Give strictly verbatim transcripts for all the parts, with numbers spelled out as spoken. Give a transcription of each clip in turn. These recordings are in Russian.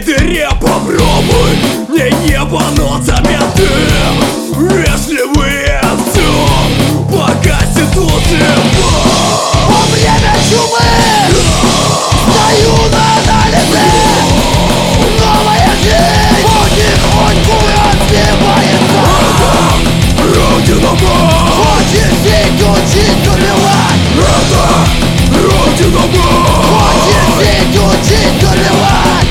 дыре попробуй не ебануться бедным. Если вы все погасит лучше. Во время чумы стою на анализе. Новая жизнь потихоньку разбивается. Родина мать, Хочешь жить, учить, убивать. это Родина мать. Хочешь жить, учить, убивать.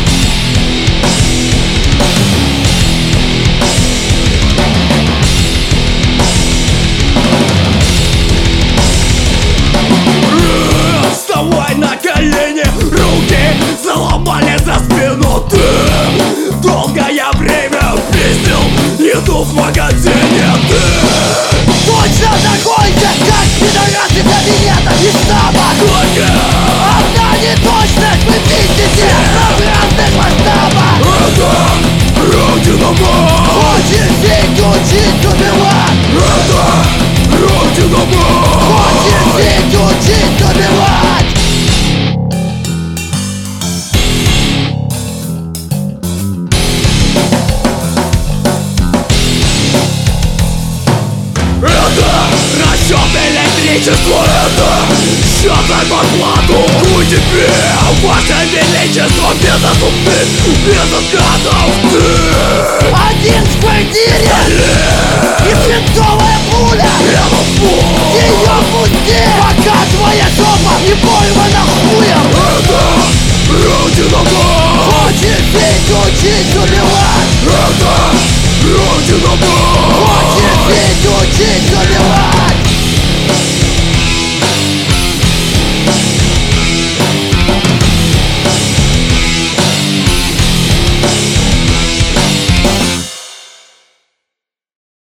Вставай на колени, руки заломали за спину. Ты долгое время пиздил еду в магазине. Ты Точно такой же, как пидорасы кабинета и штаба. только Одна неточность, вы пиздите в разных масштабах. это Родина мать. Хочешь жить, учить, убивать. Это Родина мать. Хочешь жить, учить, убивать. Это расчет электричества, это счет за зарплату. Хуй тебе, ваше величество, без отступных, без откатов. Ты Один в квартире и свинцовая пуля. это пол. Ее пусти, пока твоя жопа не порвана хуем. Это Родина мать. Хочешь жить, учить, убивать. Это Родина мать.